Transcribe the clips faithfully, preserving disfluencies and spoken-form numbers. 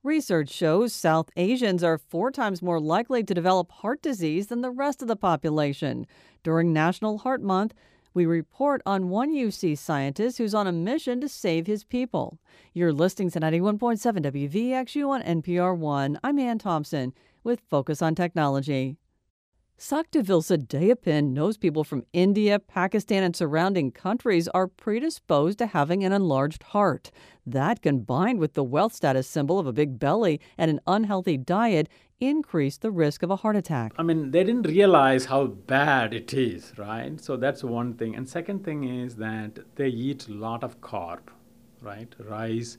Research shows South Asians are four times more likely to develop heart disease than the rest of the population. During National Heart Month, we report on one U C scientist who's on a mission to save his people. You're listening to ninety-one point seven W V X U on N P R one. I'm Ann Thompson with Focus on Technology. Saktavil Sadayapin knows people from India, Pakistan, and surrounding countries are predisposed to having an enlarged heart. That, combined with the wealth status symbol of a big belly and an unhealthy diet, increase the risk of a heart attack. I mean, they didn't realize how bad it is, right? So that's one thing. And second thing is that they eat a lot of carb, right? Rice,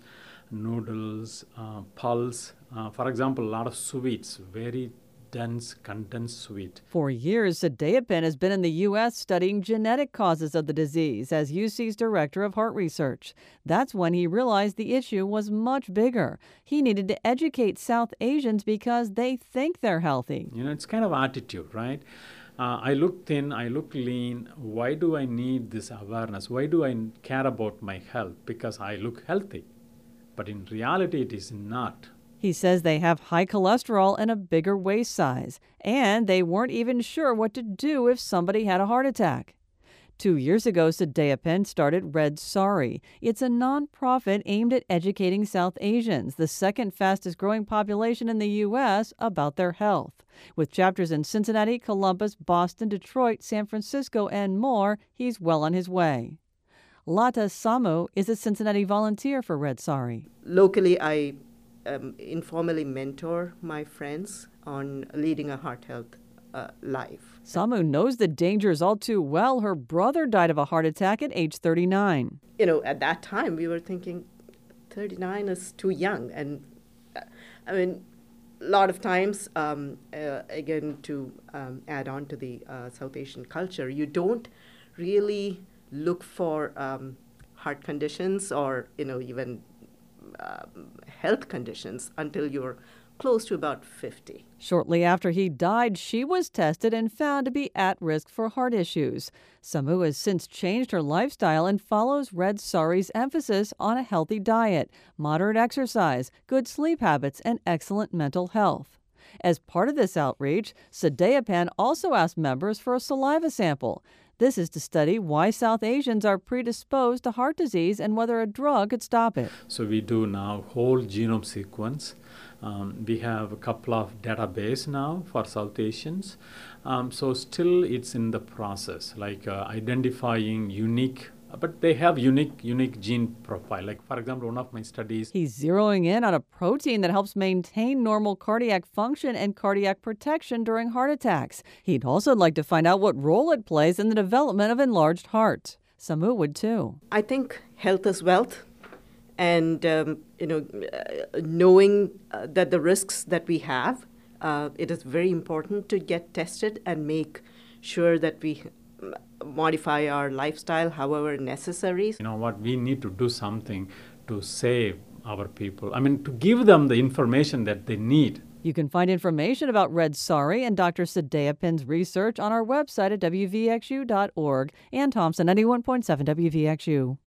noodles, uh, pulse. Uh, for example, a lot of sweets, very dense, condensed sweet. For years, Sadayapin has been in the U S studying genetic causes of the disease as U C's Director of Heart Research. That's when he realized the issue was much bigger. He needed to educate South Asians because they think they're healthy. You know, it's kind of attitude, right? Uh, I look thin, I look lean. Why do I need this awareness? Why do I care about my health? Because I look healthy. But in reality, it is not. He says they have high cholesterol and a bigger waist size, and they weren't even sure what to do if somebody had a heart attack. Two years ago, Sadayapin started Red Sorry. It's a nonprofit aimed at educating South Asians, the second fastest growing population in the U S, about their health. With chapters in Cincinnati, Columbus, Boston, Detroit, San Francisco, and more, he's well on his way. Lata Samu is a Cincinnati volunteer for Red Sorry. Locally, I Um, informally mentor my friends on leading a heart health uh, life. Samu knows the dangers all too well. Her brother died of a heart attack at age thirty-nine. You know, at that time, we were thinking thirty-nine is too young. And uh, I mean, a lot of times, um, uh, again, to um, add on to the uh, South Asian culture, you don't really look for um, heart conditions or, you know, even Um, health conditions until you're close to about fifty. Shortly after he died, she was tested and found to be at risk for heart issues. Samu has since changed her lifestyle and follows Red Sorry's emphasis on a healthy diet, moderate exercise, good sleep habits, and excellent mental health. As part of this outreach, Sadayapin also asked members for a saliva sample. This is to study why South Asians are predisposed to heart disease and whether a drug could stop it. So we do now whole genome sequence. Um, we have a couple of database now for South Asians. Um, so still it's in the process, like uh, identifying unique, but they have unique unique gene profile. Like, for example, one of my studies. He's zeroing in on a protein that helps maintain normal cardiac function and cardiac protection during heart attacks. He'd also like to find out what role it plays in the development of enlarged hearts. Samu would too. I think health is wealth. And, um, you know, uh, knowing uh, that the risks that we have, uh, it is very important to get tested and make sure that we modify our lifestyle however necessary. You know what, we need to do something to save our people. I mean, to give them the information that they need. You can find information about Red Sorry and Doctor Sadayapin's research on our website at W V X U dot org. Ann Thompson, ninety-one point seven W V X U.